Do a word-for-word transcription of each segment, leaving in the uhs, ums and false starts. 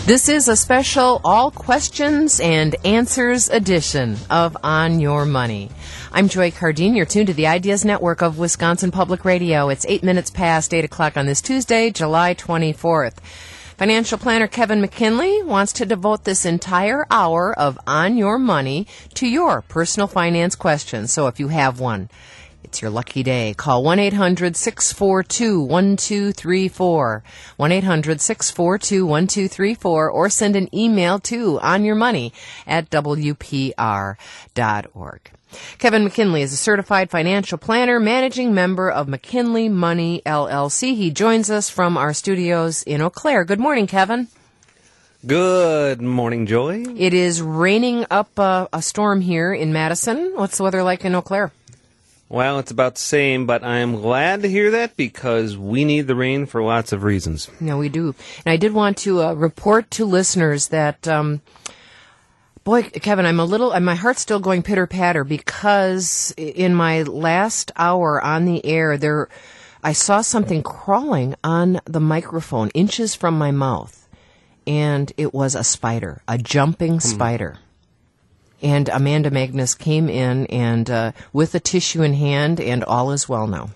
This is a special all questions and answers edition of On Your Money. I'm Joy Cardine. You're tuned to the Ideas Network of Wisconsin Public Radio. It's eight minutes past eight o'clock on this Tuesday, July twenty-fourth. Financial planner Kevin McKinley wants to devote this entire hour of On Your Money to your personal finance questions. So if you have one, it's your lucky day. Call one eight hundred six four two one two three four, one eight hundred six four two one two three four, or send an email to onyourmoney at w p r dot org. Kevin McKinley is a certified financial planner, managing member of McKinley Money, L L C. He joins us from our studios in Eau Claire. Good morning, Kevin. Good morning, Joy. It is raining up uh, a storm here in Madison. What's the weather like in Eau Claire? Well, it's about the same, but I am glad to hear that because we need the rain for lots of reasons. No, we do. And I did want to uh, report to listeners that... Um, Boy, Kevin, I'm a little, my heart's still going pitter-patter because in my last hour on the air, there, I saw something crawling on the microphone, inches from my mouth, and it was a spider, a jumping hmm. spider. And Amanda Magnus came in and uh, with a tissue in hand, and all is well now.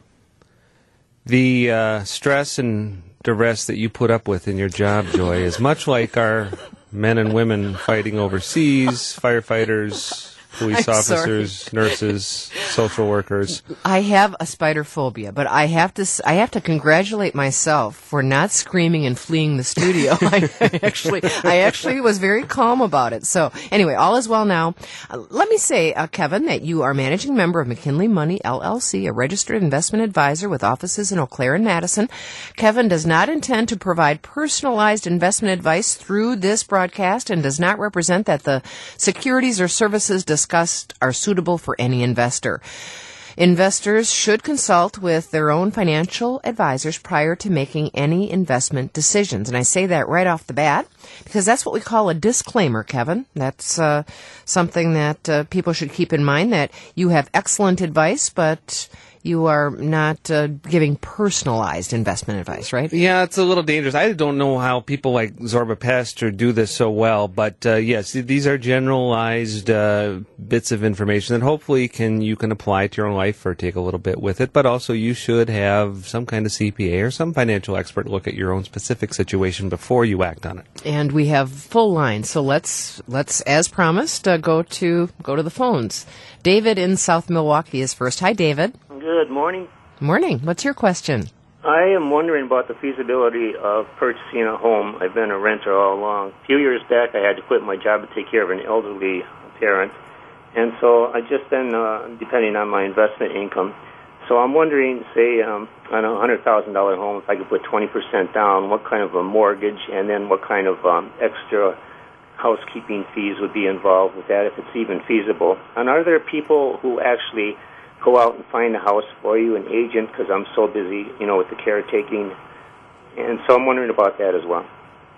The uh, stress and duress that you put up with in your job, Joy, is much like our men and women fighting overseas, firefighters, police I'm officers, sorry. nurses, social workers. I have a spider phobia, but I have to I have to congratulate myself for not screaming and fleeing the studio. I, I actually I actually was very calm about it. So anyway, all is well now. Uh, let me say, uh, Kevin, that you are managing member of McKinley Money, L L C, a registered investment advisor with offices in Eau Claire and Madison. Kevin does not intend to provide personalized investment advice through this broadcast and does not represent that the securities or services discussed discussed are suitable for any investor. Investors should consult with their own financial advisors prior to making any investment decisions. And I say that right off the bat because that's what we call a disclaimer, Kevin. That's uh, something that uh, people should keep in mind, that you have excellent advice, but you are not uh, giving personalized investment advice, right? Yeah, it's a little dangerous. I don't know how people like Zorba Pastor do this so well, but uh, yes, these are generalized uh, bits of information that hopefully can you can apply to your own life or take a little bit with it, but also you should have some kind of C P A or some financial expert look at your own specific situation before you act on it. And we have full lines, so let's, let's as promised, uh, go to go to the phones. David in South Milwaukee is first. Hi, David. Good morning. Morning. What's your question? I am wondering about the feasibility of purchasing a home. I've been a renter all along. A few years back, I had to quit my job to take care of an elderly parent, and so I've just been uh, depending on my investment income. So I'm wondering, say, um, on a one hundred thousand dollars home, if I could put twenty percent down, what kind of a mortgage, and then what kind of um, extra housekeeping fees would be involved with that, if it's even feasible. And are there people who actually go out and find a house for you, an agent, because I'm so busy, you know, with the caretaking. And so I'm wondering about that as well.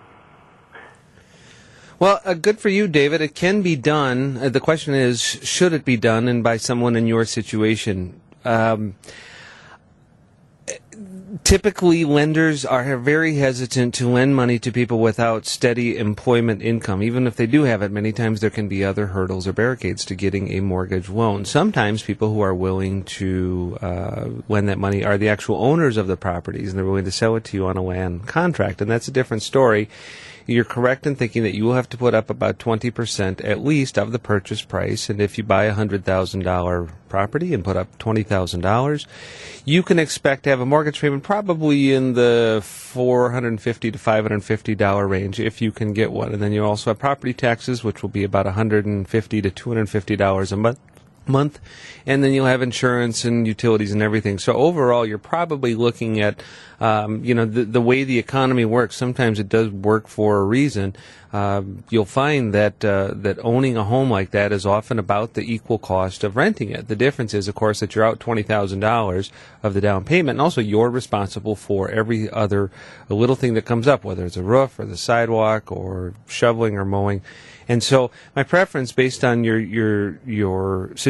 Well, uh, good for you, David. It can be done. Uh, the question is, should it be done, and by someone in your situation? Um, typically, lenders are very hesitant to lend money to people without steady employment income. Even if they do have it, many times there can be other hurdles or barricades to getting a mortgage loan. Sometimes people who are willing to uh, lend that money are the actual owners of the properties, and they're willing to sell it to you on a land contract, and that's a different story. You're correct in thinking that you will have to put up about twenty percent at least of the purchase price. And if you buy a one hundred thousand dollars property and put up twenty thousand dollars, you can expect to have a mortgage payment probably in the four hundred fifty dollars to five hundred fifty dollars range if you can get one. And then you also have property taxes, which will be about one hundred fifty dollars to two hundred fifty dollars a month. month, and then you'll have insurance and utilities and everything. So overall, you're probably looking at, um, you know, the, the way the economy works. Sometimes it does work for a reason. Uh, you'll find that uh, that owning a home like that is often about the equal cost of renting it. The difference is, of course, that you're out twenty thousand dollars of the down payment, and also you're responsible for every other little thing that comes up, whether it's a roof or the sidewalk or shoveling or mowing. And so my preference, based on your your your situation,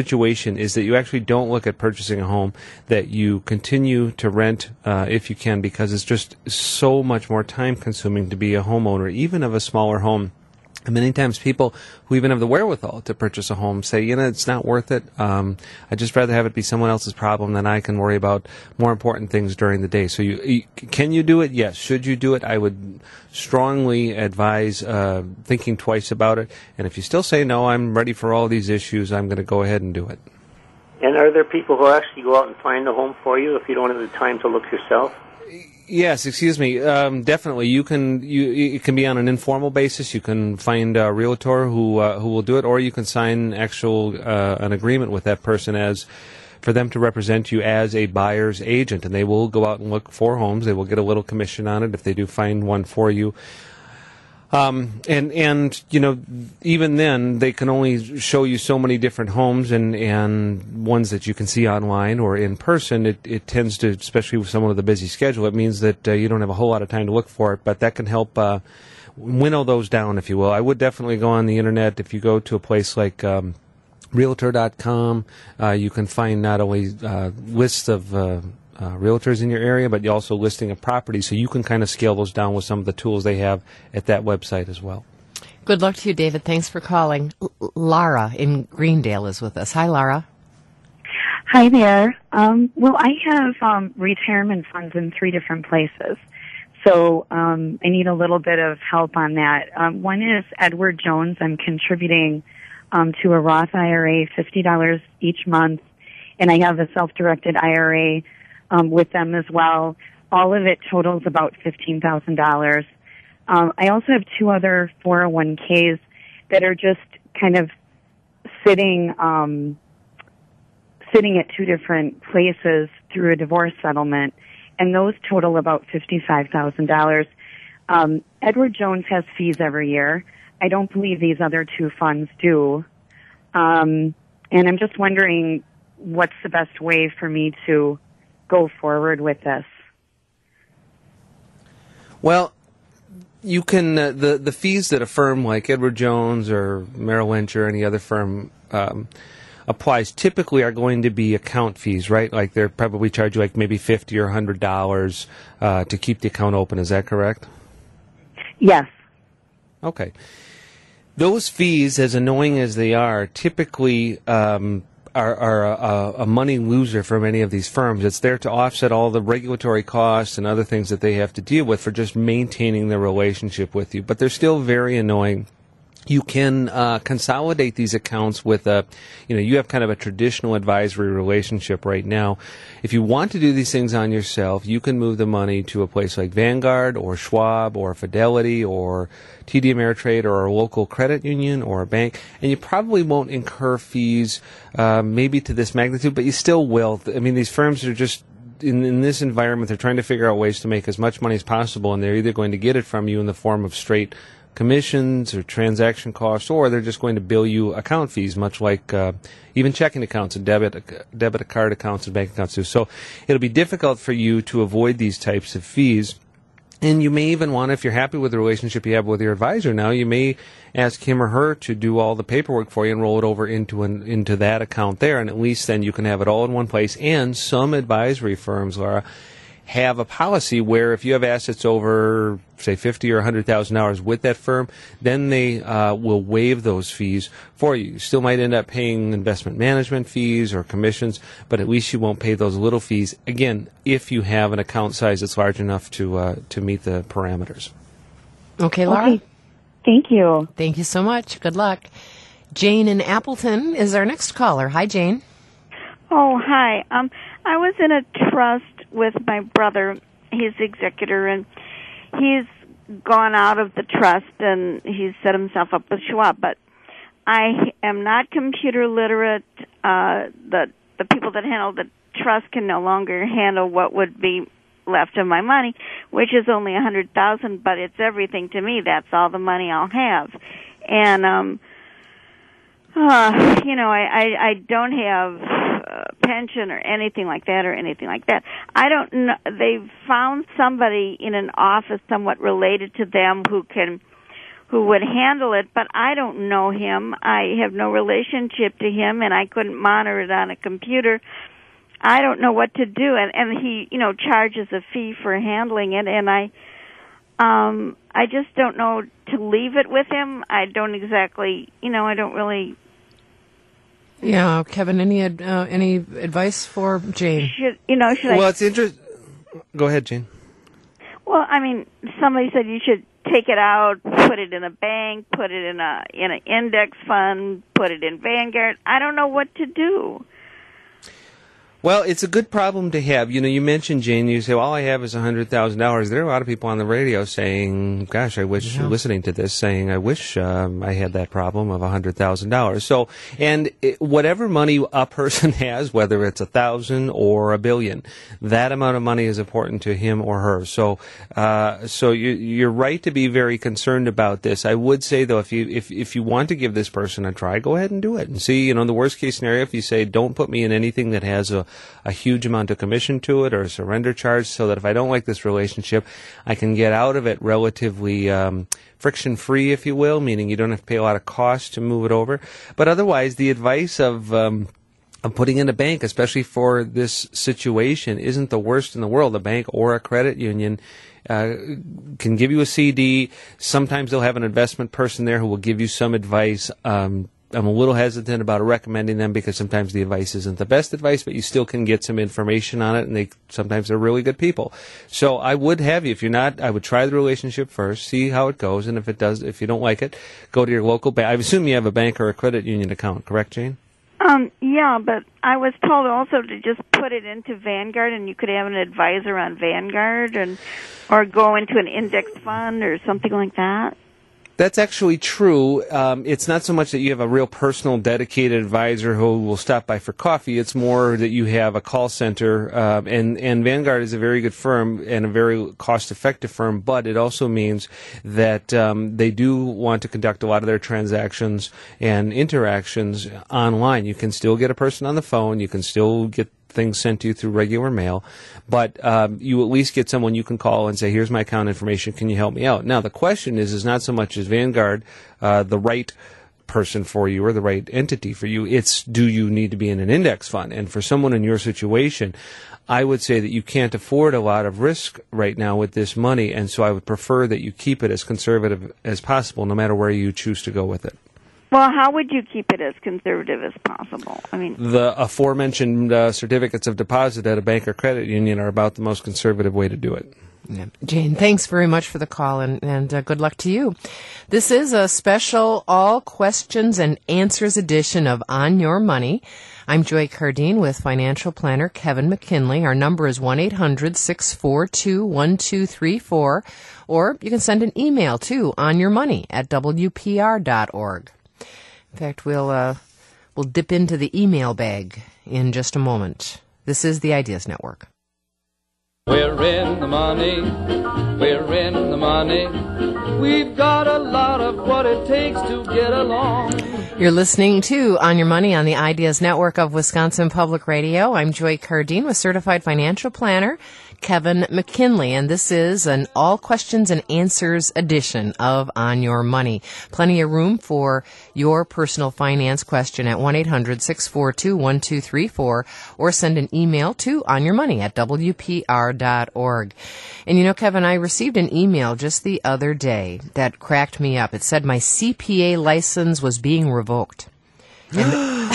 situation is that you actually don't look at purchasing a home, that you continue to rent uh, if you can, because it's just so much more time consuming to be a homeowner, even of a smaller home. And many times people who even have the wherewithal to purchase a home say, you know, it's not worth it. Um, I'd just rather have it be someone else's problem than I can worry about more important things during the day. So you, you can you do it? Yes. Should you do it? I would strongly advise uh, thinking twice about it. And if you still say, no, I'm ready for all these issues, I'm going to go ahead and do it. And are there people who actually go out and find a home for you if you don't have the time to look yourself? Yes, excuse me. Um, definitely, you can. You it can be on an informal basis. You can find a realtor who uh, who will do it, or you can sign actual uh, an agreement with that person as for them to represent you as a buyer's agent, and they will go out and look for homes. They will get a little commission on it if they do find one for you. Um, and, and, you know, even then, they can only show you so many different homes and, and ones that you can see online or in person. It, it tends to, especially with someone with a busy schedule, it means that uh, you don't have a whole lot of time to look for it, but that can help uh, winnow those down, if you will. I would definitely go on the internet. If you go to a place like um, Realtor dot com, uh, you can find not only uh, lists of uh, Uh, realtors in your area, but you also listing of properties, so you can kind of scale those down with some of the tools they have at that website as well. Good luck to you, David. Thanks for calling. L- Lara in Greendale is with us. Hi, Lara. Hi there. Um, well, I have um, retirement funds in three different places, so um, I need a little bit of help on that. Um, one is Edward Jones. I'm contributing um, to a Roth I R A fifty dollars each month, and I have a self-directed I R A Um, with them as well. All of it totals about fifteen thousand dollars. Um, I also have two other four oh one k's that are just kind of sitting, um, sitting at two different places through a divorce settlement, and those total about fifty-five thousand dollars. Um, Edward Jones has fees every year. I don't believe these other two funds do. Um, and I'm just wondering what's the best way for me to go forward with this. Well, you can uh, the the fees that a firm like Edward Jones or Merrill Lynch or any other firm um, applies typically are going to be account fees, right? Like they're probably charge you like maybe fifty or a hundred dollars uh, to keep the account open. Is that correct? Yes. Okay. Those fees, as annoying as they are, typically um, are, are a, a money loser for many of these firms. It's there to offset all the regulatory costs and other things that they have to deal with for just maintaining the relationship with you. But they're still very annoying. You can uh, consolidate these accounts with a, you know, you have kind of a traditional advisory relationship right now. If you want to do these things on yourself, you can move the money to a place like Vanguard or Schwab or Fidelity or T D Ameritrade or a local credit union or a bank, and you probably won't incur fees uh, maybe to this magnitude, but you still will. I mean, these firms are just, in, in this environment, they're trying to figure out ways to make as much money as possible, and they're either going to get it from you in the form of straight commissions or transaction costs, or they're just going to bill you account fees, much like uh, even checking accounts and debit debit card accounts and bank accounts do. So it'll be difficult for you to avoid these types of fees. And you may even want, if you're happy with the relationship you have with your advisor now, you may ask him or her to do all the paperwork for you and roll it over into an, into that account there, and at least then you can have it all in one place. And some advisory firms, Laura, have a policy where if you have assets over, say, fifty thousand dollars or one hundred thousand dollars with that firm, then they uh, will waive those fees for you. You still might end up paying investment management fees or commissions, but at least you won't pay those little fees, again, if you have an account size that's large enough to uh, to meet the parameters. Okay, Laura? Okay. Thank you. Thank you so much. Good luck. Jane in Appleton is our next caller. Hi, Jane. Oh, hi. Um, I was in a trust with my brother. He's the executor, and he's gone out of the trust, and he's set himself up with Schwab. But I am not computer literate. Uh, the the people that handle the trust can no longer handle what would be left of my money, which is only a hundred thousand. But it's everything to me. That's all the money I'll have, and um, uh, you know, I I, I don't have pension or anything like that or anything like that. I don't know. They've found somebody in an office somewhat related to them who can who would handle it, but I don't know him. I have no relationship to him, and I couldn't monitor it on a computer. I don't know what to do, and, and he, you know, charges a fee for handling it, and I, um, I just don't know to leave it with him. I don't exactly, you know, I don't really. Yeah, Kevin. Any ad, uh, any advice for Jane? Should you know? Should well, I? it's interesting. Go ahead, Jane. Well, I mean, somebody said you should take it out, put it in a bank, put it in a in an index fund, put it in Vanguard. I don't know what to do. Well, it's a good problem to have. You know, you mentioned, Jane, you say, well, all I have is one hundred thousand dollars. There are a lot of people on the radio saying, gosh, I wish, yeah. listening to this, saying, I wish um, I had that problem of one hundred thousand dollars. So, and it, whatever money a person has, whether it's a thousand or a billion, that amount of money is important to him or her. So, uh, so you, you're right to be very concerned about this. I would say, though, if you, if, if you want to give this person a try, go ahead and do it and see, you know, the worst case scenario, if you say, don't put me in anything that has a a huge amount of commission to it or a surrender charge, so that if I don't like this relationship, I can get out of it relatively um, friction-free, if you will, meaning you don't have to pay a lot of cost to move it over. But otherwise, the advice of um, of putting in a bank, especially for this situation, isn't the worst in the world. A bank or a credit union uh, can give you a C D. Sometimes they'll have an investment person there who will give you some advice. Um, I'm a little hesitant about recommending them because sometimes the advice isn't the best advice, but you still can get some information on it, and they sometimes they're really good people. So I would have you, if you're not, I would try the relationship first, see how it goes, and if it does, if you don't like it, go to your local bank. I assume you have a bank or a credit union account, correct, Jane? Um, yeah, but I was told also to just put it into Vanguard, and you could have an advisor on Vanguard, and or go into an index fund or something like that. That's actually true. Um, it's not so much that you have a real personal, dedicated advisor who will stop by for coffee. It's more that you have a call center, uh, and, and Vanguard is a very good firm and a very cost-effective firm, but it also means that um, they do want to conduct a lot of their transactions and interactions online. You can still get a person on the phone. You can still get things sent to you through regular mail, but um, you at least get someone you can call and say, here's my account information, can you help me out? Now, the question is, is not so much is Vanguard uh, the right person for you or the right entity for you, it's do you need to be in an index fund? And for someone in your situation, I would say that you can't afford a lot of risk right now with this money, and so I would prefer that you keep it as conservative as possible, no matter where you choose to go with it. Well, how would you keep it as conservative as possible? I mean, the aforementioned uh, certificates of deposit at a bank or credit union are about the most conservative way to do it. Yeah. Jane, thanks very much for the call, and, and uh, good luck to you. This is a special all questions and answers edition of On Your Money. I'm Joy Cardine with financial planner Kevin McKinley. Our number is one eight hundred six four two one two three four, or you can send an email to onyourmoney at w p r dot org. In fact, we'll uh, we'll dip into the email bag in just a moment. This is the Ideas Network. We're in the money. We're in the money. We've got a lot of what it takes to get along. You're listening to On Your Money on the Ideas Network of Wisconsin Public Radio. I'm Joy Cardine with Certified Financial Planner Kevin McKinley, and this is an all questions and answers edition of On Your Money. Plenty of room for your personal finance question at one eight hundred six four two one two three four, or send an email to onyourmoney at w p r dot org. And you know, Kevin, I received an email just the other day that cracked me up. It said my C P A license was being revoked. And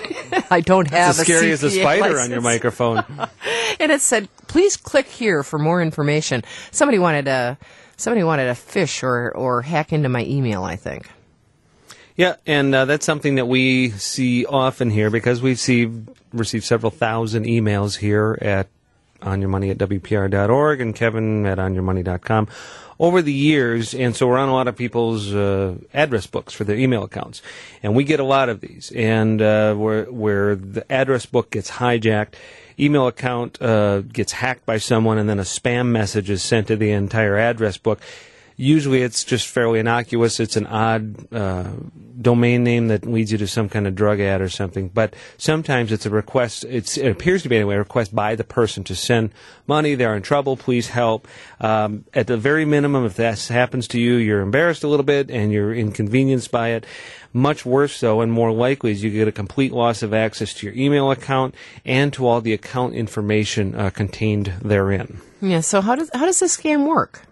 I don't have It's as scary a as a C P A spider license on your microphone. And it said, please click here for more information. Somebody wanted to, somebody wanted to fish or, or hack into my email, I think. Yeah, and uh, that's something that we see often here because we've see, received several thousand emails here at onyourmoney at w p r dot org and Kevin at onyourmoney dot com over the years, and so we're on a lot of people's uh, address books for their email accounts, and we get a lot of these, and uh, where where the address book gets hijacked, email account uh, gets hacked by someone, and then a spam message is sent to the entire address book. Usually it's just fairly innocuous. It's an odd uh, domain name that leads you to some kind of drug ad or something. But sometimes it's a request, it's, it appears to be anyway, a request by the person to send money. They're in trouble. Please help. Um, at the very minimum, if that happens to you, you're embarrassed a little bit and you're inconvenienced by it. Much worse, though, and more likely is you get a complete loss of access to your email account and to all the account information uh, contained therein. Yeah, so how does how does this scam work?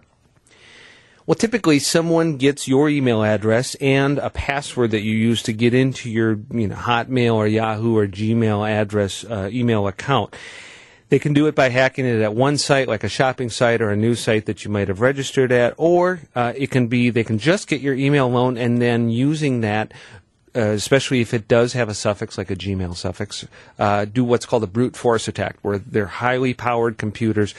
Well, typically someone gets your email address and a password that you use to get into your you know, Hotmail or Yahoo or Gmail address uh, email account. They can do it by hacking it at one site, like a shopping site or a news site that you might have registered at, or uh, it can be they can just get your email alone and then using that, uh, especially if it does have a suffix like a Gmail suffix, uh, do what's called a brute force attack, where they're highly powered computers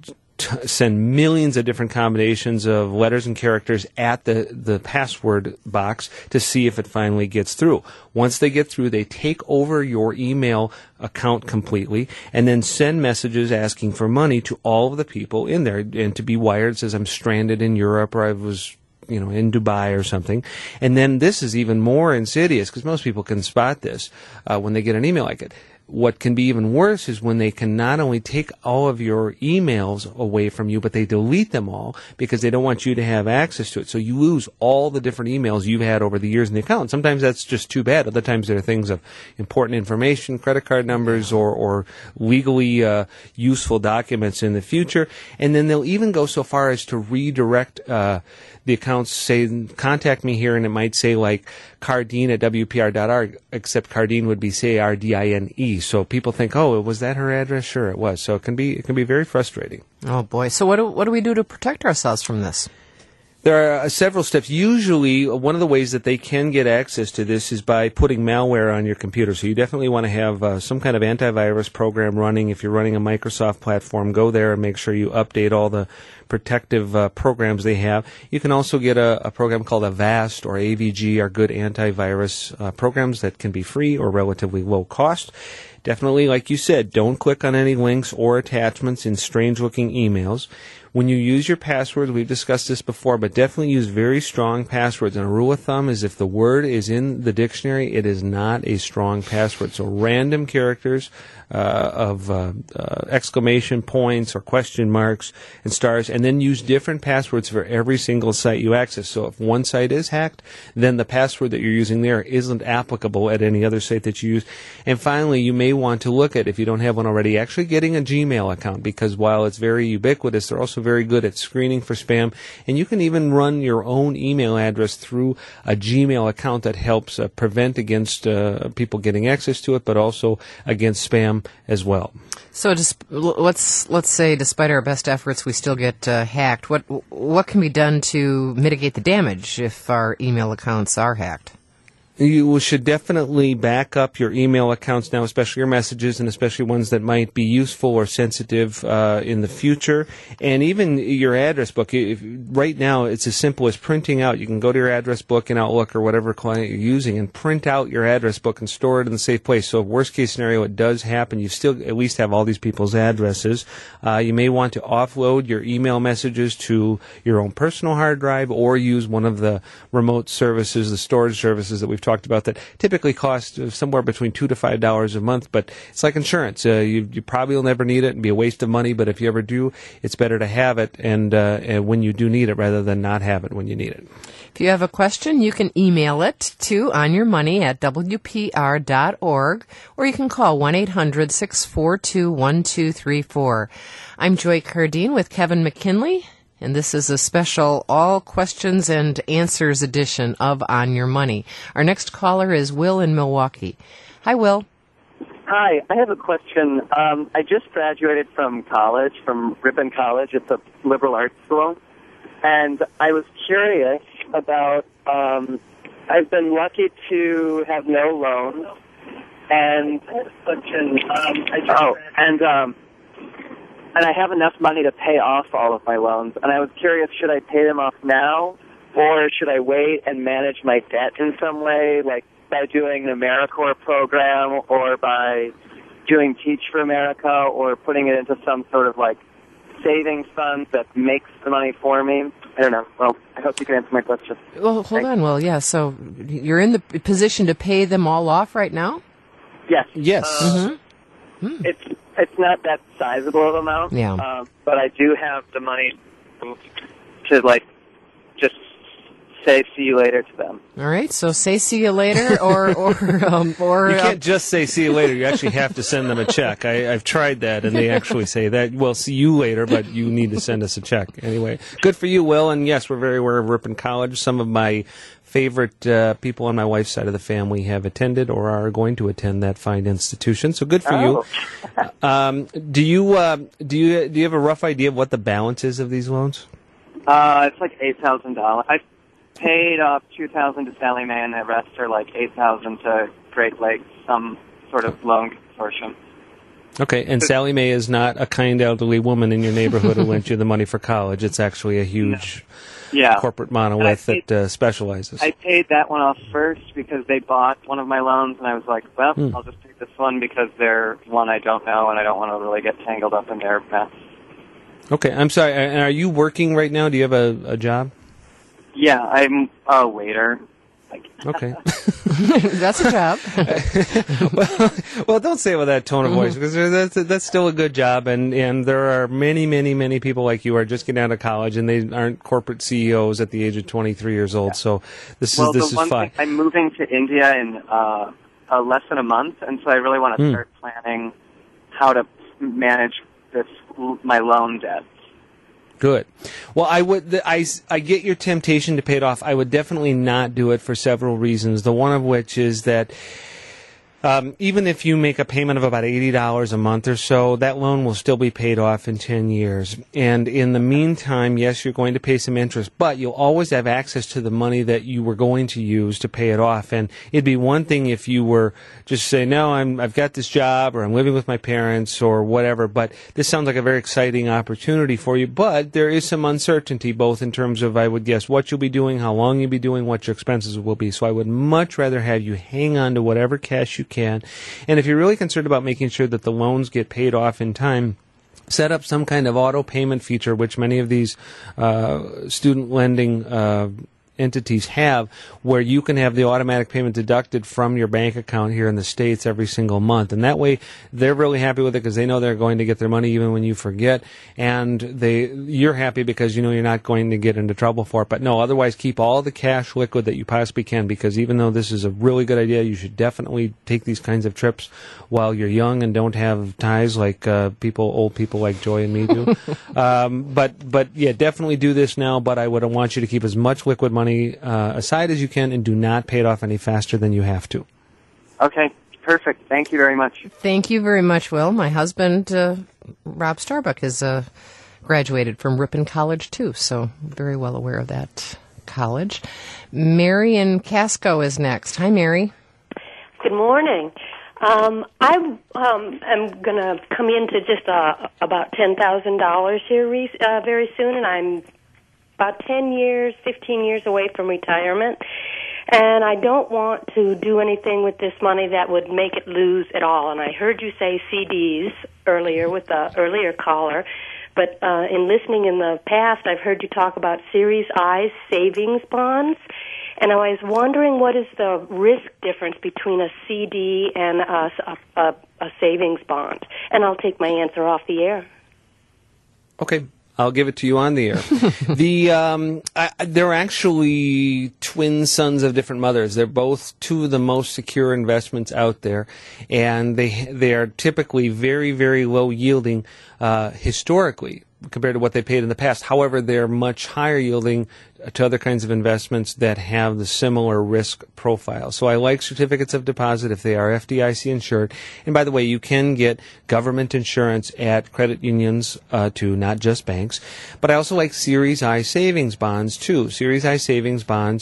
t- send millions of different combinations of letters and characters at the, the password box to see if it finally gets through. Once they get through, they take over your email account completely and then send messages asking for money to all of the people in there. And to be wired says, I'm stranded in Europe, or I was you know, in Dubai or something. And then this is even more insidious because most people can spot this uh, when they get an email like it. What can be even worse is when they can not only take all of your emails away from you, but they delete them all because they don't want you to have access to it. So you lose all the different emails you've had over the years in the account. Sometimes that's just too bad. Other times there are things of important information, credit card numbers, or, or legally uh, useful documents in the future. And then they'll even go so far as to redirect uh, the accounts, say, contact me here, and it might say like Cardine at W P R dot org, except Cardine would be C A R D I N E. So people think, oh, was that her address? Sure, it was. So it can be it can be very frustrating. Oh boy! So what do what do we do to protect ourselves from this? There are uh, several steps. Usually, uh, one of the ways that they can get access to this is by putting malware on your computer. So you definitely want to have uh, some kind of antivirus program running. If you're running a Microsoft platform, go there and make sure you update all the protective uh, programs they have. You can also get a, a program called Avast or A V G, are good antivirus uh, programs that can be free or relatively low cost. Definitely, like you said, don't click on any links or attachments in strange-looking emails. When you use your passwords, we've discussed this before, but definitely use very strong passwords. And a rule of thumb is if the word is in the dictionary, it is not a strong password. So random characters uh, of uh, uh, exclamation points or question marks and stars, and then use different passwords for every single site you access. So if one site is hacked, then the password that you're using there isn't applicable at any other site that you use. And finally, you may want to look at, if you don't have one already, actually getting a Gmail account, because while it's very ubiquitous, they're also very good at screening for spam, and you can even run your own email address through a Gmail account that helps uh, prevent against uh, people getting access to it, but also against spam as well. So just, let's let's say, despite our best efforts, we still get uh, hacked. What what can be done to mitigate the damage if our email accounts are hacked? You should definitely back up your email accounts now, especially your messages, and especially ones that might be useful or sensitive uh, in the future. And even your address book. If, right now, it's as simple as printing out. You can go to your address book in Outlook or whatever client you're using and print out your address book and store it in a safe place. So worst case scenario, it does happen. You still at least have all these people's addresses. Uh, you may want to offload your email messages to your own personal hard drive, or use one of the remote services, the storage services that we've talked about that typically cost somewhere between two to five dollars a month. But it's like insurance. Uh, you, you probably will never need it and be a waste of money. But if you ever do, it's better to have it and, uh, and when you do need it, rather than not have it when you need it. If you have a question, you can email it to onyourmoney at W P R dot org, or you can call one eight hundred six four two one two three four. I'm Joy Cardine with Kevin McKinley, and this is a special all questions and answers edition of On Your Money. Our next caller is Will in Milwaukee. Hi, Will. Hi, I have a question. Um, I just graduated from college, from Ripon College. It's a liberal arts school. And I was curious about, um, I've been lucky to have no loans. And, um, I just, oh, and, um, and I have enough money to pay off all of my loans. And I was curious, should I pay them off now, or should I wait and manage my debt in some way, like by doing an AmeriCorps program, or by doing Teach for America, or putting it into some sort of like savings fund that makes the money for me? I don't know. Well, I hope you can answer my question. Well, hold Thanks. on. Well, yeah, so you're in the position to pay them all off right now? Yes. Yes. Uh, Mm-hmm. It's it's not that sizable of amount. Yeah. Uh, but I do have the money to, like, just say see you later to them. All right, so say see you later, or or um, or You uh, can't just say see you later. You actually have to send them a check. I, I've tried that, and they actually say that, well, see you later, but you need to send us a check. Anyway, good for you, Will. And yes, we're very aware of Ripon College. Some of my favorite uh, people on my wife's side of the family have attended or are going to attend that fine institution. So good for Oh. you. Um, do you uh, do you do you have a rough idea of what the balance is of these loans? Uh, it's like eight thousand dollars. I paid off two thousand to Sally Mae, and the rest are like eight thousand to Great Lakes, some sort of loan consortium. Okay, and Sally Mae is not a kind elderly woman in your neighborhood who lent you the money for college. It's actually a huge Yeah. corporate monolith And I paid- that uh, specializes. I paid that one off first because they bought one of my loans, and I was like, well, Hmm. I'll just take this one because they're one I don't know, and I don't want to really get tangled up in their mess. Okay, I'm sorry. And are you working right now? Do you have a, a job? Yeah, I'm a waiter. Like, Okay. that's a job. well, well, don't say it with that tone of voice because that's that's still a good job, and, and there are many, many, many people like you who are just getting out of college, and they aren't corporate C E Os at the age of twenty-three years old. So this well, is this the is one fine. thing, I'm moving to India in uh, uh, less than a month, and so I really want to Hmm. start planning how to manage this my loan debt. Good. Well, I would. the- I, I get your temptation to pay it off. I would definitely not do it for several reasons. The one of which is that um, even if you make a payment of about eighty dollars a month or so, that loan will still be paid off in ten years. And in the meantime, yes, you're going to pay some interest, but you'll always have access to the money that you were going to use to pay it off. And it'd be one thing if you were just say, no, I'm, I've got this job, or I'm living with my parents, or whatever. But this sounds like a very exciting opportunity for you. But there is some uncertainty, both in terms of, I would guess, what you'll be doing, how long you'll be doing, what your expenses will be. So I would much rather have you hang on to whatever cash you can. And if you're really concerned about making sure that the loans get paid off in time, set up some kind of auto payment feature, which many of these uh, student lending uh, entities have, where you can have the automatic payment deducted from your bank account here in the States every single month. And that way, they're really happy with it because they know they're going to get their money even when you forget. And they, you're happy because you know you're not going to get into trouble for it. But no, otherwise, keep all the cash liquid that you possibly can, because even though this is a really good idea, you should definitely take these kinds of trips while you're young and don't have ties like uh, people, old people like Joy and me do. um, but, but yeah, definitely do this now. But I would want you to keep as much liquid money Uh, aside as you can, and do not pay it off any faster than you have to. Okay, perfect. Thank you very much. Thank you very much, Will. My husband, uh, Rob Starbuck, has uh, graduated from Ripon College, too, so very well aware of that college. Mary in Casco is next. Hi, Mary. Good morning. Um, I um, am going to come into just uh, about ten thousand dollars here re- uh, very soon, and I'm about ten years, fifteen years away from retirement. And I don't want to do anything with this money that would make it lose at all. And I heard you say C Ds earlier with the earlier caller. But uh, in listening in the past, I've heard you talk about Series I savings bonds. And I was wondering, what is the risk difference between a C D and a, a, a savings bond? And I'll take my answer off the air. Okay. I'll give it to you on the air. the um, I, they're actually twin sons of different mothers. They're both two of the most secure investments out there, and they they are typically very, very low yielding uh, historically compared to what they paid in the past. However, they're much higher yielding to other kinds of investments that have the similar risk profile. So I like certificates of deposit if they are F D I C insured. And by the way, you can get government insurance at credit unions uh, too, not just banks. But I also like Series I savings bonds too. Series I savings bonds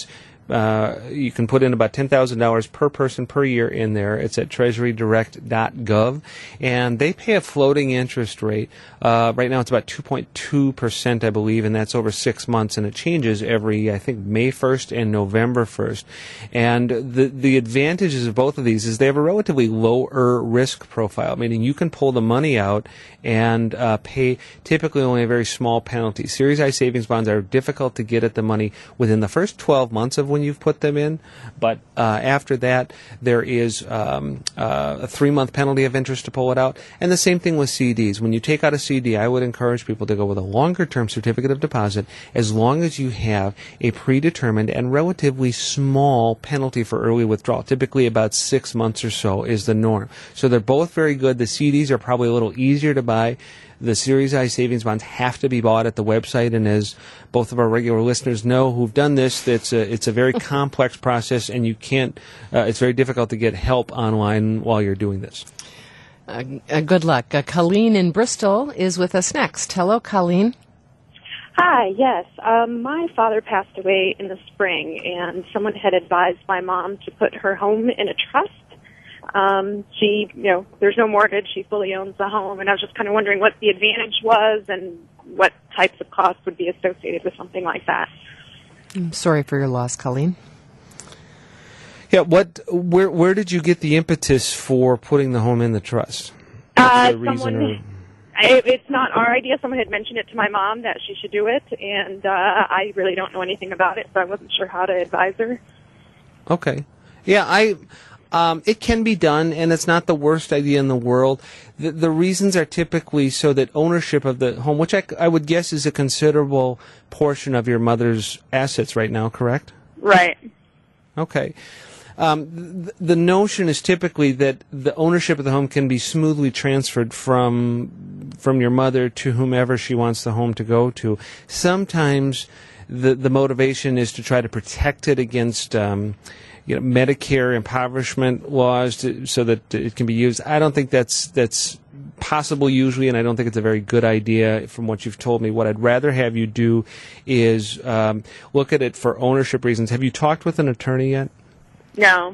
uh, you can put in about ten thousand dollars per person per year in there. It's at treasury direct dot gov, and they pay a floating interest rate. Uh, right now it's about two point two percent, I believe, and that's over six months, and it changes every, I think, May first and November first. And the, the advantages of both of these is they have a relatively lower risk profile, meaning you can pull the money out and uh, pay typically only a very small penalty. Series I savings bonds are difficult to get at the money within the first twelve months of when you've put them in, but uh, after that there is um, uh, a three-month penalty of interest to pull it out. And the same thing with C Ds. When you take out a C D, I would encourage people to go with a longer-term certificate of deposit as long as you have a predetermined and relatively small penalty for early withdrawal. Typically about six months or so is the norm. So they're both very good. The C Ds are probably a little easier to buy. The Series I savings bonds have to be bought at the website, and as both of our regular listeners know who've done this, it's a, it's a very complex process, and you can't, uh, it's very difficult to get help online while you're doing this. Uh, uh, good luck. Uh, Colleen in Bristol is with us next. Hello, Colleen. Hi, yes. Um, my father passed away in the spring, and someone had advised my mom to put her home in a trust. Um, she, you know, there's no mortgage. She fully owns the home, and I was just kind of wondering what the advantage was and what types of costs would be associated with something like that. I'm sorry for your loss, Colleen. Yeah, what? Where? Where did you get the impetus for putting the home in the trust? Uh, the reason someone, or... I, it's not our idea. Someone had mentioned it to my mom that she should do it, and uh, I really don't know anything about it, so I wasn't sure how to advise her. Okay. Yeah, I. Um, it can be done, and it's not the worst idea in the world. The, the reasons are typically so that ownership of the home, which I, I would guess is a considerable portion of your mother's assets right now, correct? Right. Okay. Um, th- the notion is typically that the ownership of the home can be smoothly transferred from from your mother to whomever she wants the home to go to. Sometimes the the motivation is to try to protect it against um, you know, Medicare impoverishment laws to, so that it can be used. I don't think that's that's possible usually, and I don't think it's a very good idea from what you've told me. What I'd rather have you do is um, look at it for ownership reasons. Have you talked with an attorney yet? No.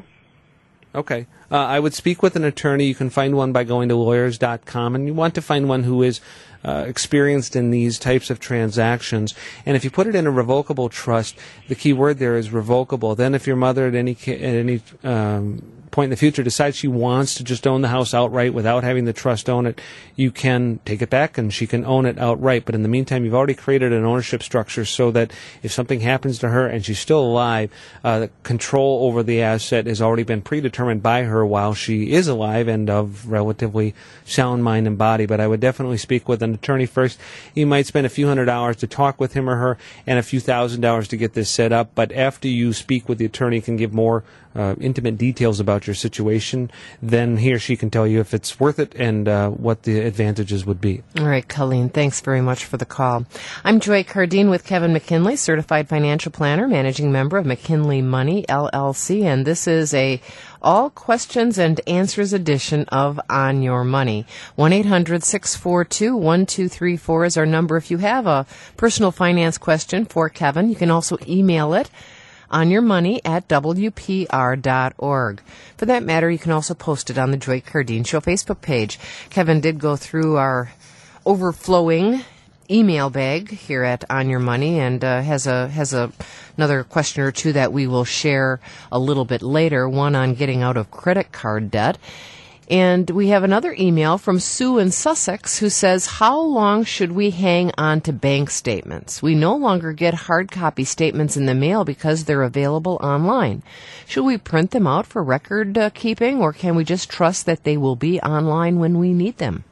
Okay. Uh, I would speak with an attorney. You can find one by going to lawyers dot com, and you want to find one who is uh, experienced in these types of transactions. And if you put it in a revocable trust, the key word there is revocable. Then if your mother at any at any um, point in the future decides she wants to just own the house outright without having the trust own it, you can take it back and she can own it outright. But in the meantime, you've already created an ownership structure so that if something happens to her and she's still alive, uh, the control over the asset has already been predetermined by her while she is alive and of relatively sound mind and body. But I would definitely speak with an attorney first. You might spend a few hundred dollars to talk with him or her and a few thousand dollars to get this set up. But after you speak with the attorney, you can give more uh, intimate details about your situation, then he or she can tell you if it's worth it and uh, what the advantages would be. All right, Colleen, thanks very much for the call. I'm Joy Cardine with Kevin McKinley, Certified Financial Planner, Managing Member of McKinley Money, L L C, and this is a all questions and answers edition of On Your Money. one eight hundred six four two one two three four is our number. If you have a personal finance question for Kevin, you can also email it on your money at W P R dot org. For that matter, you can also post it on the Joy Cardine Show Facebook page. Kevin did go through our overflowing email bag here at On Your Money and uh, has a has a another question or two that we will share a little bit later, one on getting out of credit card debt. And we have another email from Sue in Sussex who says, how long should we hang on to bank statements? We no longer get hard copy statements in the mail because they're available online. Should we print them out for record uh, keeping, or can we just trust that they will be online when we need them?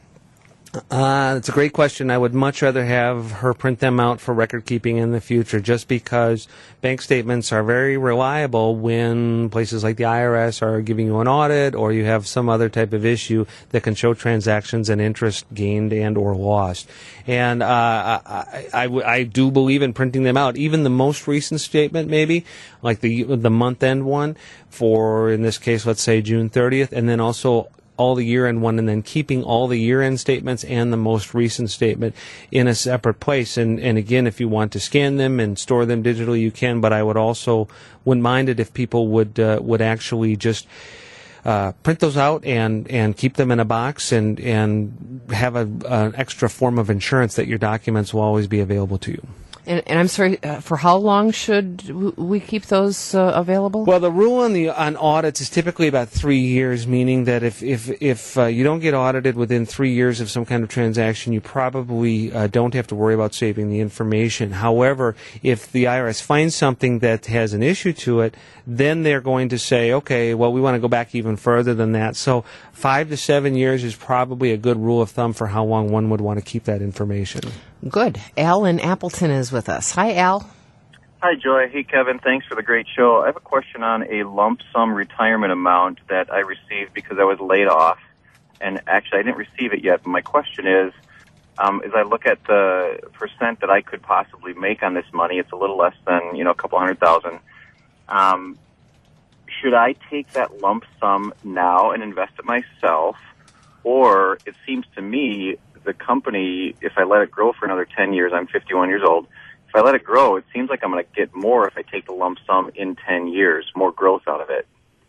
Uh, it's a great question. I would much rather have her print them out for record keeping in the future, just because bank statements are very reliable when places like the I R S are giving you an audit or you have some other type of issue that can show transactions and interest gained and or lost. And uh, I, I, I do believe in printing them out. Even the most recent statement, maybe, like the the month-end one for, in this case, let's say June thirtieth, and then also all the year-end one and then keeping all the year-end statements and the most recent statement in a separate place. And, and again, if you want to scan them and store them digitally, you can, but I would also wouldn't mind it if people would uh, would actually just Uh, print those out and, and keep them in a box and, and have a, an extra form of insurance that your documents will always be available to you. And, and I'm sorry, uh, for how long should w- we keep those uh, available? Well, the rule on the on audits is typically about three years, meaning that if if if uh, you don't get audited within three years of some kind of transaction, you probably uh, don't have to worry about saving the information. However, if the I R S finds something that has an issue to it, then they're going to say, okay, well, we want to go back even further than that. So five to seven years is probably a good rule of thumb for how long one would want to keep that information. Good. Al in Appleton is with us. Hi, Al. Hi, Joy. Hey, Kevin. Thanks for the great show. I have a question on a lump sum retirement amount that I received because I was laid off. And actually, I didn't receive it yet. But my question is, um, as I look at the percent that I could possibly make on this money, it's a little less than, you know, a couple hundred thousand. Um, should I take that lump sum now and invest it myself? Or it seems to me the company, if I let it grow for another ten years, I'm fifty-one years old, if I let it grow, it seems like I'm going to get more if I take the lump sum in ten years, more growth out of it.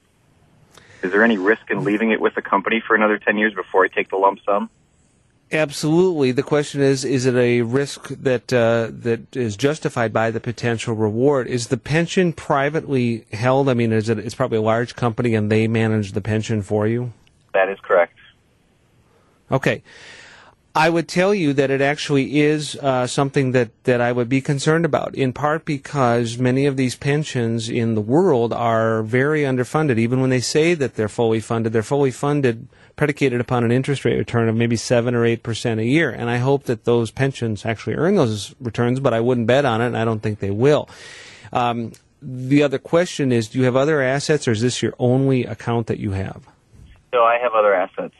Is there any risk in leaving it with the company for another ten years before I take the lump sum? Absolutely. The question is, is it a risk that uh, that is justified by the potential reward? Is the pension privately held? I mean, is it, it's probably a large company and they manage the pension for you? That is correct. Okay. I would tell you that it actually is uh, something that, that I would be concerned about, in part because many of these pensions in the world are very underfunded. Even when they say that they're fully funded, they're fully funded predicated upon an interest rate return of maybe seven or eight percent a year. And I hope that those pensions actually earn those returns, but I wouldn't bet on it, and I don't think they will. Um, the other question is, do you have other assets, or is this your only account that you have? So I have other assets.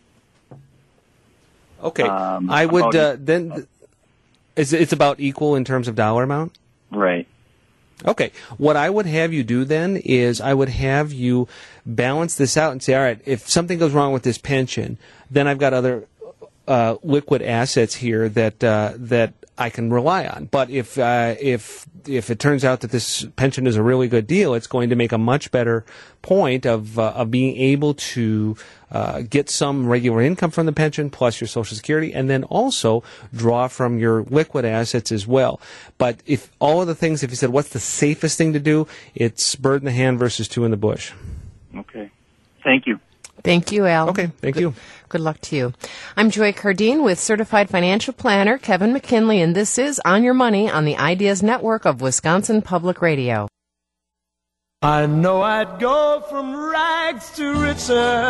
Okay, um, I would uh, then. Is it's about equal in terms of dollar amount? Right. Okay, what I would have you do then is I would have you balance this out and say, all right, if something goes wrong with this pension, then I've got other uh, liquid assets here that uh, that I can rely on. But if uh, if if it turns out that this pension is a really good deal, it's going to make a much better point of uh, of being able to uh, get some regular income from the pension plus your Social Security, and then also draw from your liquid assets as well. But if all of the things, if you said what's the safest thing to do, it's bird in the hand versus two in the bush. Okay. Thank you. Thank you, Al. Okay, thank good, you. Good luck to you. I'm Joy Cardine with Certified Financial Planner Kevin McKinley, and this is On Your Money on the Ideas Network of Wisconsin Public Radio. I know I'd go from rags to riches.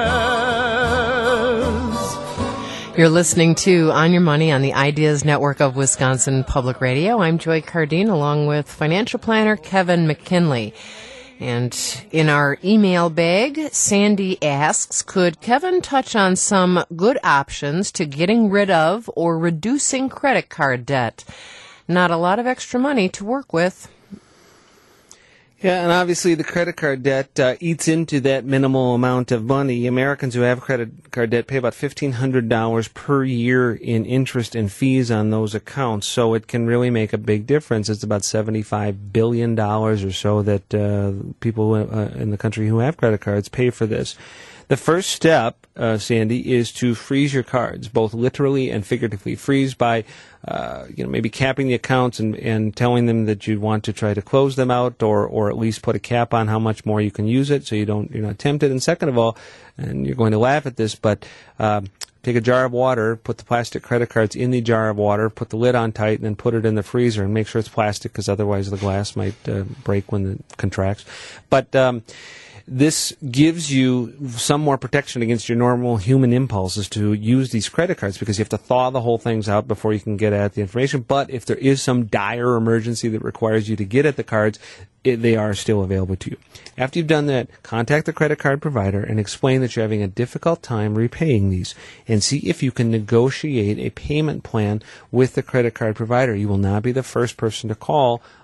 You're listening to On Your Money on the Ideas Network of Wisconsin Public Radio. I'm Joy Cardine along with financial planner Kevin McKinley. And in our email bag, Sandy asks, could Kevin touch on some good options to getting rid of or reducing credit card debt? Not a lot of extra money to work with. Yeah, and obviously the credit card debt uh, eats into that minimal amount of money. Americans who have credit card debt pay about fifteen hundred dollars per year in interest and fees on those accounts, so it can really make a big difference. It's about seventy-five billion dollars or so that uh, people uh, in the country who have credit cards pay for this. The first step, uh, Sandy, is to freeze your cards, both literally and figuratively. Freeze by, uh, you know, maybe capping the accounts and, and telling them that you want to try to close them out, or, or at least put a cap on how much more you can use it, so you don't you're not tempted. And second of all, and you're going to laugh at this, but um, take a jar of water, put the plastic credit cards in the jar of water, put the lid on tight, and then put it in the freezer, and make sure it's plastic, because otherwise the glass might uh, break when it contracts. But um, this gives you some more protection against your normal human impulses to use these credit cards, because you have to thaw the whole things out before you can get at the information. But if there is some dire emergency that requires you to get at the cards, it, they are still available to you. After you've done that, contact the credit card provider and explain that you're having a difficult time repaying these, and see if you can negotiate a payment plan with the credit card provider. You will not be the first person to call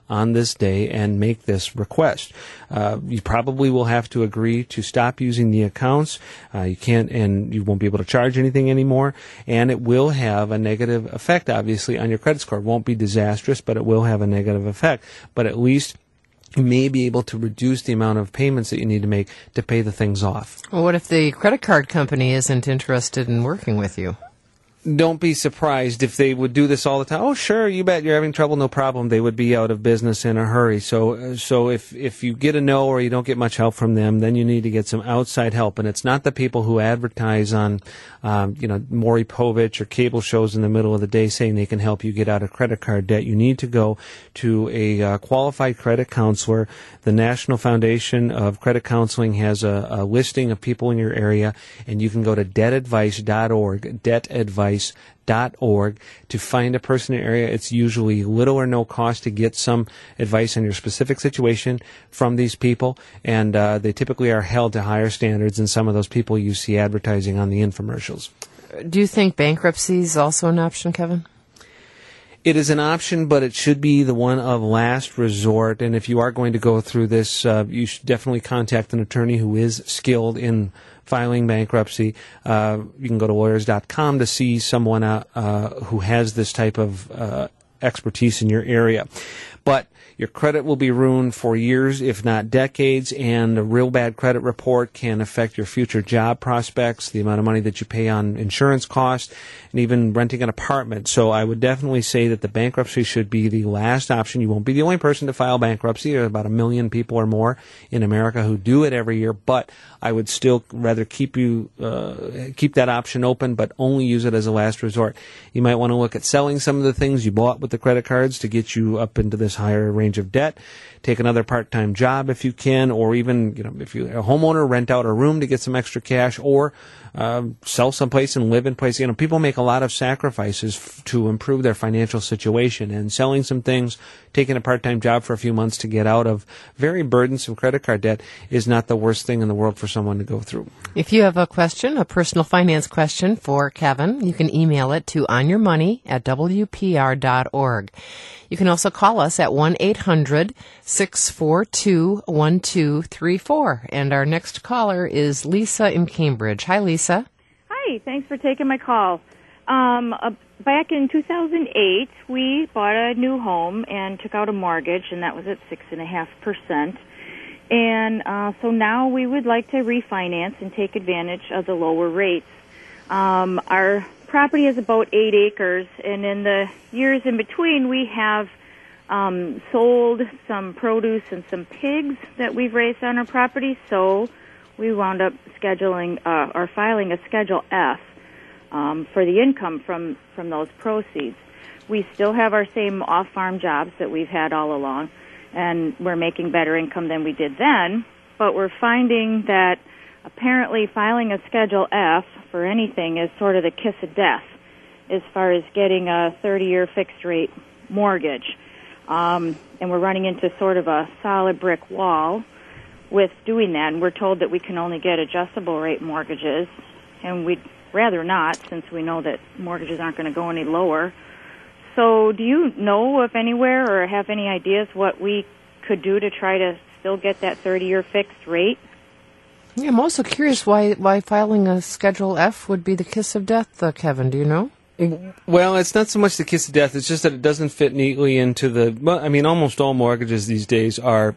on this day and make this request. Uh, you probably will have to agree to stop using the accounts. Uh, you can't, and you won't be able to charge anything anymore. And it will have a negative effect, obviously, on your credit score. It won't be disastrous, but it will have a negative effect. But at least you may be able to reduce the amount of payments that you need to make to pay the things off. Well, what if the credit card company isn't interested in working with you? Don't be surprised if they would do this all the time. Oh, sure, you bet, you're having trouble, no problem. They would be out of business in a hurry. So, so if if you get a no or you don't get much help from them, then you need to get some outside help. And it's not the people who advertise on, um, you know, Maury Povich or cable shows in the middle of the day saying they can help you get out of credit card debt. You need to go to a uh, qualified credit counselor. The National Foundation of Credit Counseling has a, a listing of people in your area, and you can go to debt advice dot org, debt advice dot org, to find a person in your area. It's usually little or no cost to get some advice on your specific situation from these people, and uh, they typically are held to higher standards than some of those people you see advertising on the infomercials. Do you think bankruptcy is also an option, Kevin? It is an option, but it should be the one of last resort. And if you are going to go through this, uh, you should definitely contact an attorney who is skilled in filing bankruptcy. Uh, you can go to lawyers dot com to see someone uh, uh, who has this type of uh, expertise in your area. But your credit will be ruined for years, if not decades, and a real bad credit report can affect your future job prospects, the amount of money that you pay on insurance costs, and even renting an apartment. So I would definitely say that the bankruptcy should be the last option. You won't be the only person to file bankruptcy. There are about a million people or more in America who do it every year, but I would still rather keep you uh, keep that option open, but only use it as a last resort. You might want to look at selling some of the things you bought with the credit cards to get you up into this higher range of debt. Take another part-time job if you can, or even, you know, if you're a homeowner, rent out a room to get some extra cash, or uh, sell someplace and live in place. You know, people make a lot of sacrifices f- to improve their financial situation, and selling some things, taking a part-time job for a few months to get out of very burdensome credit card debt is not the worst thing in the world for someone to go through. If you have a question, a personal finance question for Kevin, you can email it to onyourmoney at w p r dot org. You can also call us at one eight hundred six four two one two three four. And our next caller is Lisa in Cambridge. Hi, Lisa. Hi, thanks for taking my call. Um, uh, back in two thousand eight, we bought a new home and took out a mortgage, and that was at six point five percent. And uh, so now we would like to refinance and take advantage of the lower rates. Um, our property is about eight acres, and in the years in between, we have um, sold some produce and some pigs that we've raised on our property, so we wound up scheduling uh, or filing a Schedule F um, for the income from, from those proceeds. We still have our same off-farm jobs that we've had all along, and we're making better income than we did then, but we're finding that apparently filing a Schedule F for anything is sort of the kiss of death as far as getting a thirty-year fixed-rate mortgage. Um, and we're running into sort of a solid brick wall with doing that, and we're told that we can only get adjustable-rate mortgages, and we'd rather not, since we know that mortgages aren't going to go any lower. So do you know of anywhere or have any ideas what we could do to try to still get that thirty-year fixed rate? Yeah, I'm also curious why why filing a Schedule F would be the kiss of death, uh, Kevin. Do you know? Well, it's not so much the kiss of death. It's just that it doesn't fit neatly into the... Well, I mean, almost all mortgages these days are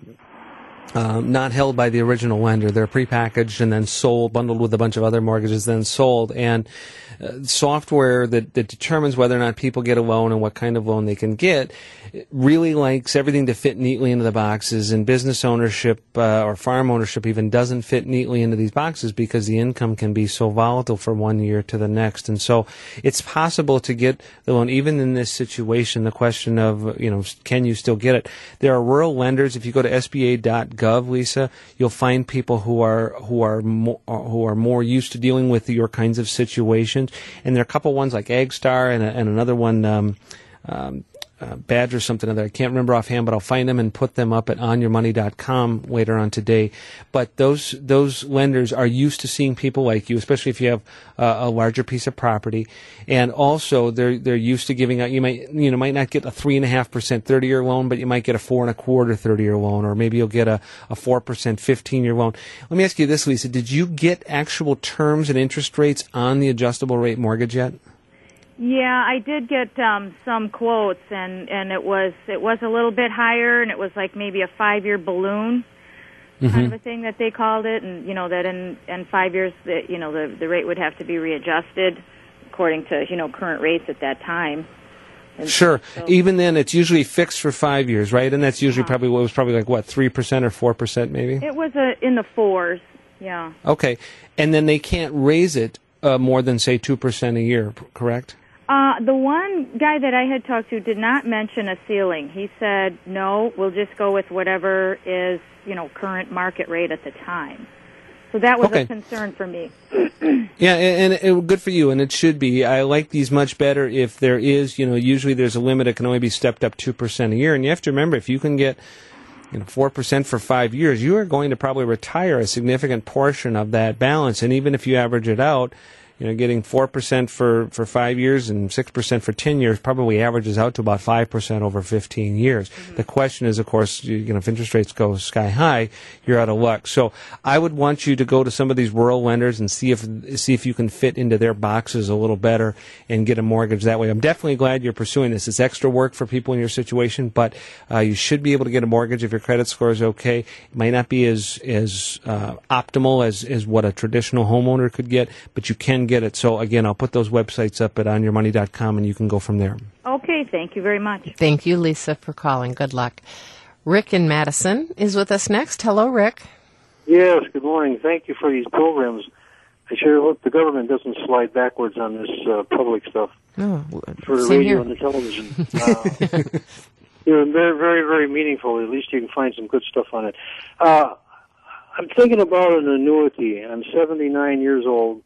um, not held by the original lender. They're prepackaged and then sold, bundled with a bunch of other mortgages, then sold. And uh, software that, that determines whether or not people get a loan and what kind of loan they can get really likes everything to fit neatly into the boxes, and business ownership uh, or farm ownership even doesn't fit neatly into these boxes because the income can be so volatile from one year to the next. And so it's possible to get the loan even in this situation. The question of, you know, can you still get it? There are rural lenders. If you go to S B A dot gov, Lisa, you'll find people who are who are more, who are more used to dealing with your kinds of situations. And there are a couple ones like AgStar and, a, and another one, um, um, uh, badge or something like that. I can't remember offhand, but I'll find them and put them up at on your money dot com later on today. But those those lenders are used to seeing people like you, especially if you have uh, a larger piece of property, and also they're they're used to giving out. You might you know might not get a three and a half percent thirty year loan, but you might get a four and a quarter thirty year loan, or maybe you'll get a a four percent fifteen year loan. Let me ask you this, Lisa: did you get actual terms and interest rates on the adjustable rate mortgage yet? Yeah, I did get um, some quotes, and, and it was it was a little bit higher, and it was like maybe a five year balloon Mm-hmm. kind of a thing that they called it, and you know that in, in five years that you know the the rate would have to be readjusted according to you know current rates at that time. And Sure. so- Even then, it's usually fixed for five years, right? And that's usually Uh-huh. probably what was probably like what three percent or four percent, maybe. It was a, in the fours, yeah. Okay, and then they can't raise it uh, more than say two percent a year, p- correct? Uh, the one guy that I had talked to did not mention a ceiling. He said, no, we'll just go with whatever is, you know, current market rate at the time. So that was Okay. a concern for me. Yeah, and, and it, good for you, and it should be. I like these much better if there is, you know, usually there's a limit. It can only be stepped up two percent a year, and you have to remember if you can get, you know, four percent for five years, you are going to probably retire a significant portion of that balance, and even if you average it out, you know, getting four percent for, for five years and six percent for ten years probably averages out to about five percent over fifteen years. Mm-hmm. The question is, of course, you, you know, if interest rates go sky high, you're out of luck. So I would want you to go to some of these rural lenders and see if see if you can fit into their boxes a little better and get a mortgage that way. I'm definitely glad you're pursuing this. It's extra work for people in your situation, but uh, you should be able to get a mortgage if your credit score is okay. It might not be as, as uh, optimal as, as what a traditional homeowner could get, but you can get it. So again, I'll put those websites up at on your money dot com and you can go from there. Okay, thank you very much. Thank you, Lisa, for calling. Good luck. Rick in Madison is with us next. Hello, Rick. Yes, good morning. Thank you for these programs. I sure hope the government doesn't slide backwards on this uh, public stuff Oh, for the same radio here. and the television. Uh, they're very, very, very meaningful. At least you can find some good stuff on it. Uh, I'm thinking about an annuity. I'm seventy-nine years old.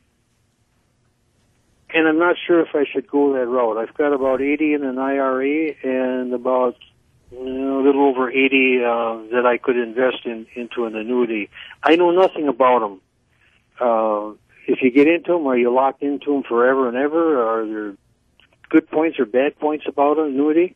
And I'm not sure if I should go that route. I've got about eighty in an I R A and about you know, a little over eighty uh, that I could invest in into an annuity. I know nothing about them. Uh, if you get into them, are you locked into them forever and ever? Are there good points or bad points about an annuity?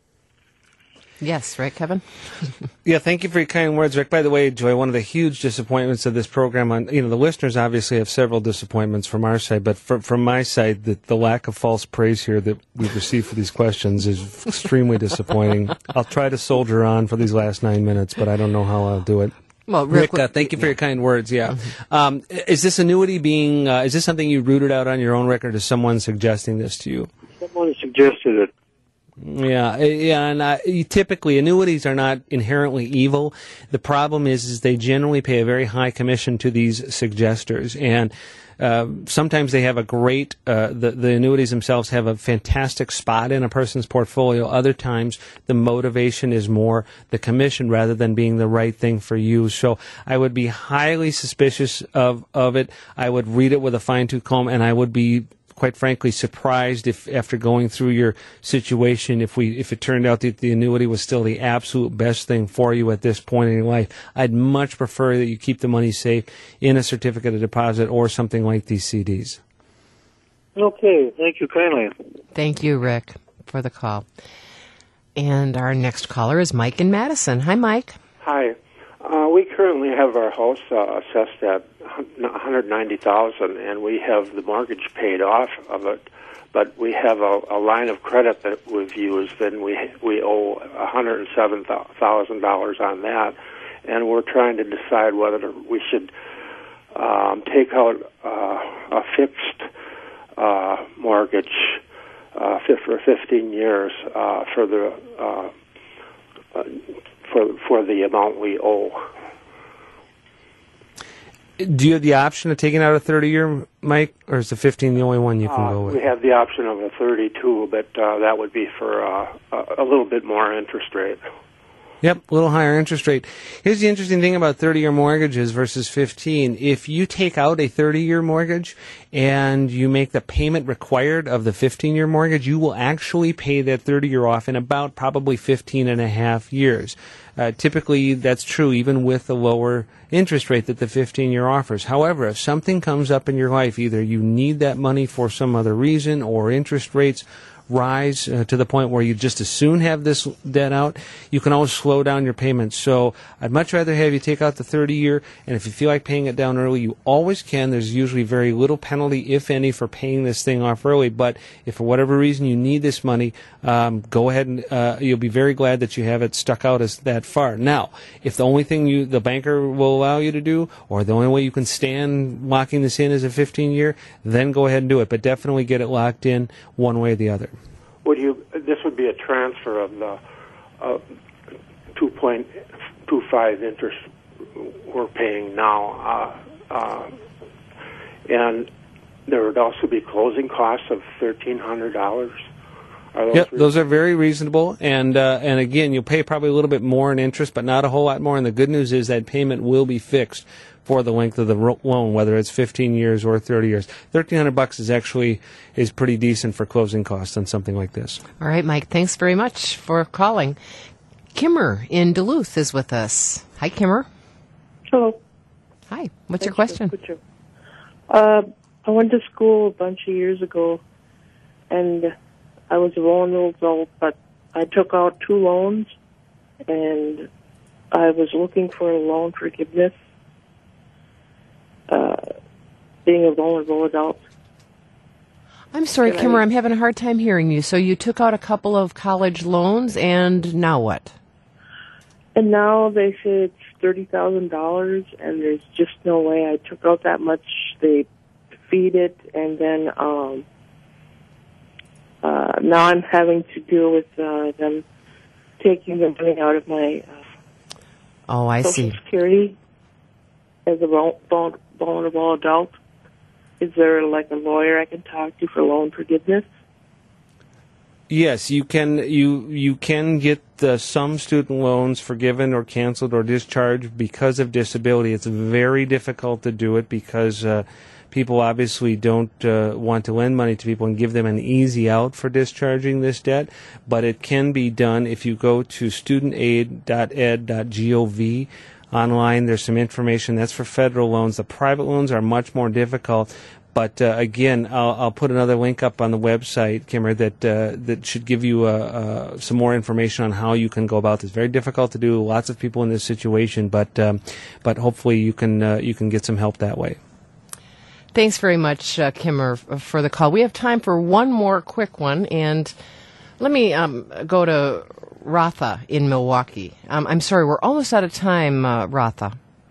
Yes, right, Kevin? Yeah, thank you for your kind words, Rick. By the way, Joy, one of the huge disappointments of this program, on you know, the listeners obviously have several disappointments from our side, but from, from my side, the, the lack of false praise here that we've received for these questions is extremely disappointing. I'll try to soldier on for these last nine minutes, but I don't know how I'll do it. Well, Rick, Rick, uh, thank you for your kind words. Yeah, um, is this annuity being? Uh, is this something you rooted out on your own record? Is someone suggesting this to you? Someone suggested it. Yeah, yeah, and uh, typically annuities are not inherently evil. The problem is, is they generally pay a very high commission to these suggesters, and uh, sometimes they have a great. Uh, the the annuities themselves have a fantastic spot in a person's portfolio. Other times, the motivation is more the commission rather than being the right thing for you. So, I would be highly suspicious of of it. I would read it with a fine tooth comb, and I would be, quite frankly, surprised if after going through your situation, if we if it turned out that the annuity was still the absolute best thing for you at this point in your life. I'd much prefer that you keep the money safe in a certificate of deposit or something like these C Ds. Okay, thank you kindly. Thank you, Rick, for the call. And our next caller is Mike in Madison. Hi, Mike. Hi. Uh, we currently have our house uh, assessed at one hundred ninety thousand dollars, and we have the mortgage paid off of it. But we have a, a line of credit that we've used, and we we owe one hundred seven thousand dollars on that. And we're trying to decide whether we should um, take out uh, a fixed uh, mortgage uh, for fifteen years uh, for the uh, uh, for for the amount we owe. Do you have the option of taking out a thirty-year, Mike, or is the fifteen the only one you can Uh, go with? we have the option of a thirty-two, but uh, that would be for uh, a, a little bit more interest rate. Yep, a little higher interest rate. Here's the interesting thing about thirty-year mortgages versus fifteen. If you take out a thirty-year mortgage and you make the payment required of the fifteen-year mortgage, you will actually pay that thirty-year off in about probably fifteen and a half years. Uh, typically, that's true even with the lower interest rate that the fifteen-year offers. However, if something comes up in your life, either you need that money for some other reason or interest rates rise uh, to the point where you just as soon have this debt out, you can always slow down your payments. So I'd much rather have you take out the thirty-year, and if you feel like paying it down early, you always can. There's usually very little penalty, if any, for paying this thing off early. But if for whatever reason you need this money, um, go ahead and uh, you'll be very glad that you have it stuck out as that far. Now, if the only thing you the banker will allow you to do, or the only way you can stand locking this in is a fifteen-year, then go ahead and do it. But definitely get it locked in one way or the other. Would you? This would be a transfer of the uh, two point two five interest we're paying now, uh, uh, and there would also be closing costs of thirteen hundred dollars. Those yep, those are very reasonable, and uh, and again, you'll pay probably a little bit more in interest, but not a whole lot more. And the good news is that payment will be fixed for the length of the loan, whether it's fifteen years or thirty years. thirteen hundred bucks is actually is pretty decent for closing costs on something like this. All right, Mike, thanks very much for calling. Kimmer in Duluth is with us. Hi, Kimmer. Hello. Hi. What's Thanks your question? For uh, I went to school a bunch of years ago, and I was a vulnerable adult, but I took out two loans, and I was looking for a loan forgiveness. Uh, being a vulnerable adult. I'm sorry, and Kimmer, I, I'm having a hard time hearing you. So you took out a couple of college loans, and now what? And now they say it's thirty thousand dollars, and there's just no way I took out that much. They feed it, and then um, uh, now I'm having to deal with uh, them taking the money out of my uh, oh, I Social see. Security as a vul- vul- vulnerable adult. Is there like a lawyer I can talk to for loan forgiveness? Yes, you can. You you can get uh, some student loans forgiven or canceled or discharged because of disability. It's very difficult to do it because uh, people obviously don't uh, want to lend money to people and give them an easy out for discharging this debt. But it can be done if you go to student aid dot ed dot gov. Online, there's some information. That's for federal loans. The private loans are much more difficult. But uh, again, I'll, I'll put another link up on the website, Kimmer, that uh, that should give you uh, uh, some more information on how you can go about this. Very difficult to do. Lots of people in this situation, but um, but hopefully you can uh, you can get some help that way. Thanks very much, uh, Kimmer, for the call. We have time for one more quick one, and let me um, go to Ratha in Milwaukee. Um, I'm sorry, we're almost out of time, uh, Ratha.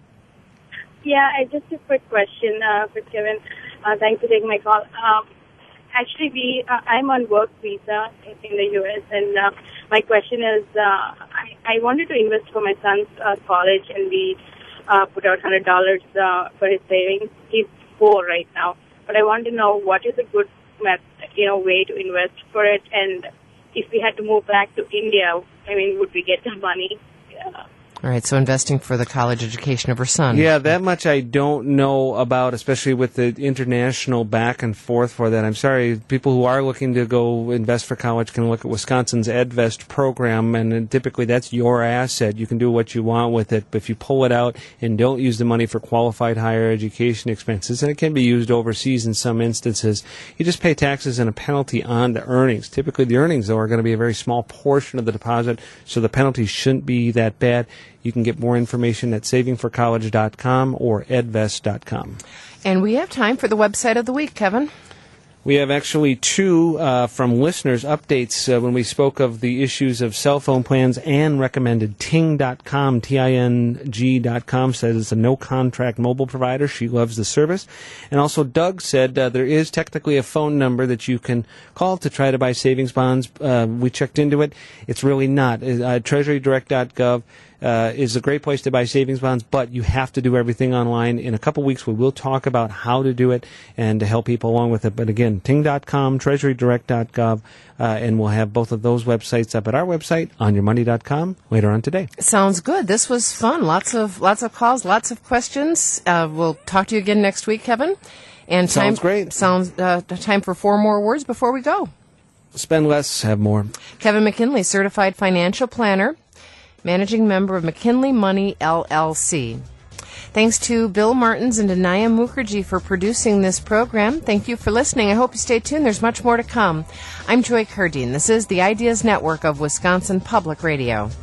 Yeah, I, just a quick question uh, for Kevin. Uh, thanks for taking my call. Um, actually, we uh, I'm on work visa in, in the U S, and uh, my question is, uh, I, I wanted to invest for my son's uh, college, and we uh, put out one hundred dollars uh, for his savings. He's four right now, but I want to know what is a good method, you know, way to invest for it, and if we had to move back to India, I mean, would we get the money? Yeah. All right, so investing for the college education of her son. Yeah, that much I don't know about, especially with the international back and forth for that. I'm sorry, people who are looking to go invest for college can look at Wisconsin's EdVest program, and typically that's your asset. You can do what you want with it, but if you pull it out and don't use the money for qualified higher education expenses, and it can be used overseas in some instances, you just pay taxes and a penalty on the earnings. Typically the earnings, though, are going to be a very small portion of the deposit, so the penalty shouldn't be that bad. You can get more information at saving for college dot com or edvest dot com. And we have time for the website of the week, Kevin. We have actually two uh, from listeners updates uh, when we spoke of the issues of cell phone plans and recommended ting dot com, T I N G dot com, says it's a no-contract mobile provider. She loves the service. And also Doug said uh, there is technically a phone number that you can call to try to buy savings bonds. Uh, we checked into it. It's really not. Uh, treasury direct dot gov uh, is a great place to buy savings bonds, but you have to do everything online. In a couple weeks, we will talk about how to do it and to help people along with it. But again, ting dot com, treasury direct dot gov, uh, and we'll have both of those websites up at our website, on your money dot com, later on today. Sounds good. This was fun. Lots of lots of calls, lots of questions. Uh, we'll talk to you again next week, Kevin. And time, sounds great. Sounds uh, time for four more words before we go. Spend less, have more. Kevin McKinley, certified financial planner, managing member of McKinley Money, L L C. Thanks to Bill Martins and Anaya Mukherjee for producing this program. Thank you for listening. I hope you stay tuned. There's much more to come. I'm Joy Cardine. This is the Ideas Network of Wisconsin Public Radio.